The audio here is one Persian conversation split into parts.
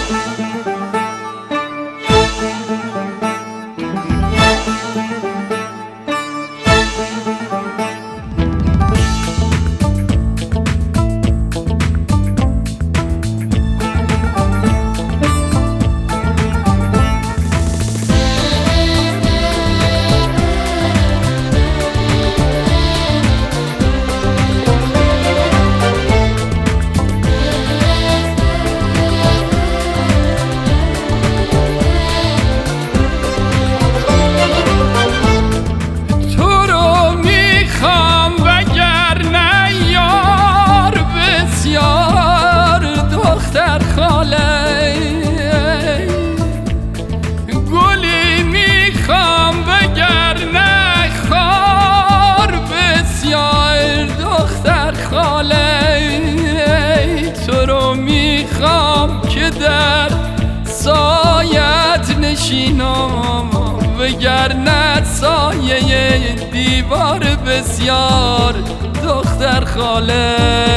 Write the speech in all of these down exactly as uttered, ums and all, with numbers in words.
گلی میخوام وگرنه خار بسیار دختر خاله، تو رو میخوام که در سایت نشینم وگرنه سایه دیوار بسیار دختر خاله.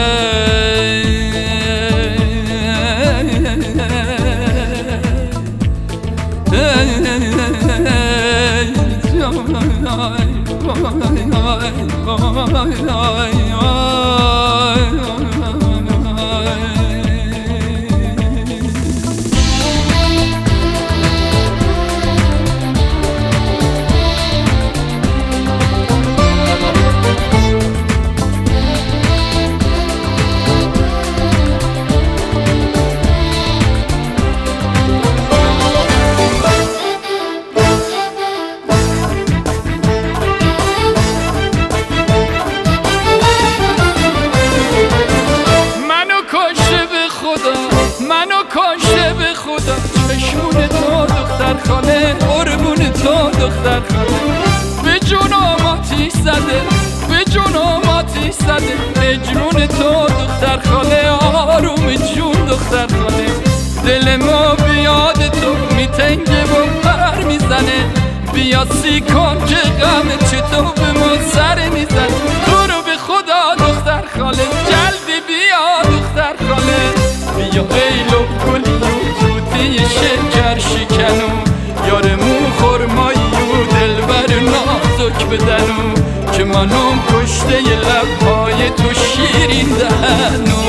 منو کاشته به خدا چشمون تو دختر خاله، قربون تو دختر خاله. به جونم آتیش زده، به جونم آتیش زده، مجنون تو دختر خاله، آروم جون دختر خاله. دل ما بیاد تو میتنگه و پر میزنه، بیا سی کن که غم چطور به ما سر میزنه. تو رو به خدا دختر خاله، جلدی بیا دختر خاله. بیا ای لب گلی و توتی شکر شکنو، یار مو خرمایی و دلبر نازک بدنو، که منم کشته لبهای تو شیرین دهنو.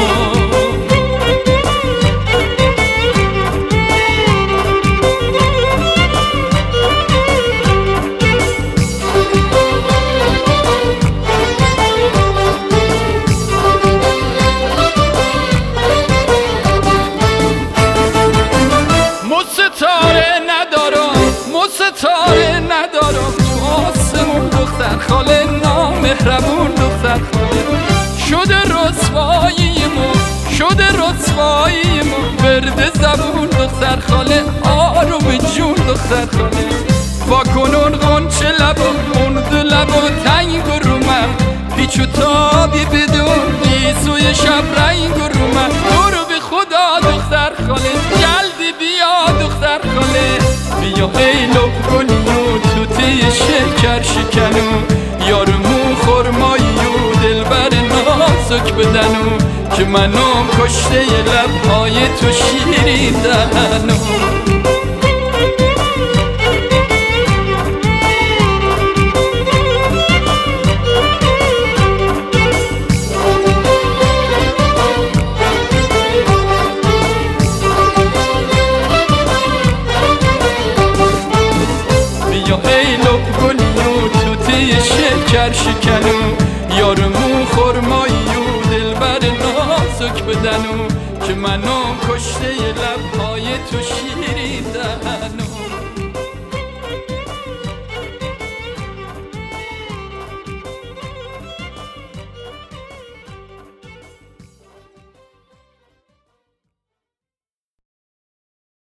ستاره ندارم تو آسمون دختر خاله، نامهربون دختر خاله. شده رسوایی ما، شده رسوایی ما، برد زبون دختر خاله، آروم جون دختر خاله. واکنون غنچه لبا موند لبا تنگ و رومم، پیچ و تابی بدون گیسوی شب رنگ و رومم. تو رو به خدا دختر خاله، جلدی بیا دختر خاله. بیا ای لب گلی و توتی شکر شکنو، یار مو خرمایی و دلبر نازک بدنو، که منم کشته لبهای تو شیرین دهنو. شکر شکنو، یار مو خرمایی و دلبر نازک بدنو، که منم کشته لبهای تو شیرین دهنو.